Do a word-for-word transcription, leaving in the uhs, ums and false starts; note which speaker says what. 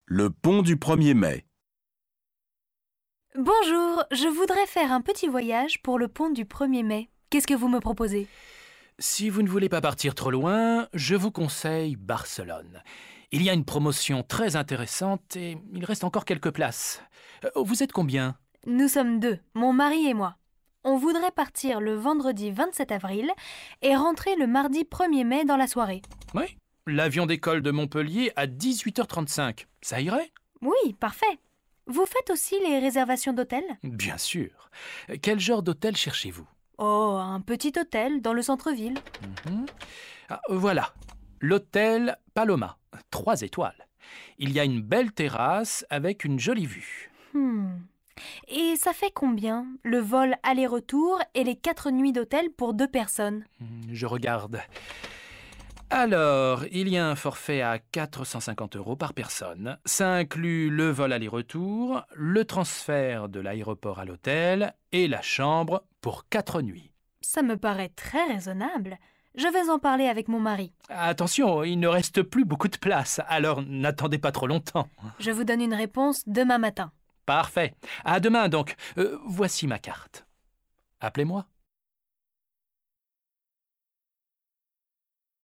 Speaker 1: Le pont du premier mai.
Speaker 2: Bonjour, je voudrais faire un petit voyage pour le pont du premier mai. Qu'est-ce que vous me proposez?
Speaker 3: Si vous ne voulez pas partir trop loin, je vous conseille Barcelone. Il y a une promotion très intéressante et il reste encore quelques places. Euh, Vous êtes combien?
Speaker 2: Nous sommes deux, mon mari et moi. On voudrait partir le vendredi vingt-sept avril et rentrer le mardi premier mai dans la soirée.
Speaker 3: Oui, l'avion d'école de Montpellier à dix-huit heures trente-cinq. Ça irait?
Speaker 2: Oui, parfait. Vous faites aussi les réservations d'hôtel?
Speaker 3: Bien sûr. Quel genre d'hôtel cherchez-vous?
Speaker 2: Oh, un petit hôtel dans le centre-ville.
Speaker 3: Mhm. Ah, voilà, l'hôtel Paloma, trois étoiles. Il y a une belle terrasse avec une jolie vue.
Speaker 2: Hmm. Et ça fait combien, le vol aller-retour et les quatre nuits d'hôtel pour deux personnes?
Speaker 3: Hmm, Je regarde. Alors, il y a un forfait à quatre cent cinquante euros par personne. Ça inclut le vol aller-retour, le transfert de l'aéroport à l'hôtel et la chambre pour quatre nuits.
Speaker 2: Ça me paraît très raisonnable. Je vais en parler avec mon mari.
Speaker 3: Attention, il ne reste plus beaucoup de place, alors n'attendez pas trop longtemps.
Speaker 2: Je vous donne une réponse demain matin.
Speaker 3: Parfait. À demain donc. Euh, voici ma carte. Appelez-moi.